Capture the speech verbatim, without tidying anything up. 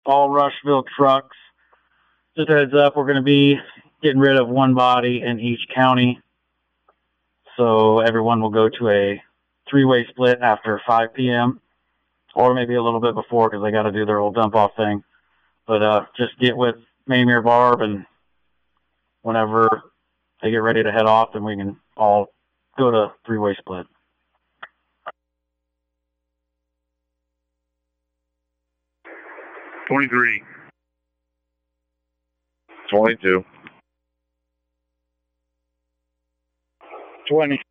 all Rushville trucks. Just a heads up, we're going to be getting rid of one body in each county. So everyone will go to a three-way split after five p.m. or maybe a little bit before because they got to do their old dump-off thing. But uh, just get with Mamie or Barb, and whenever they get ready to head off, then we can all go to three-way split. twenty-three. twenty-two. twenty.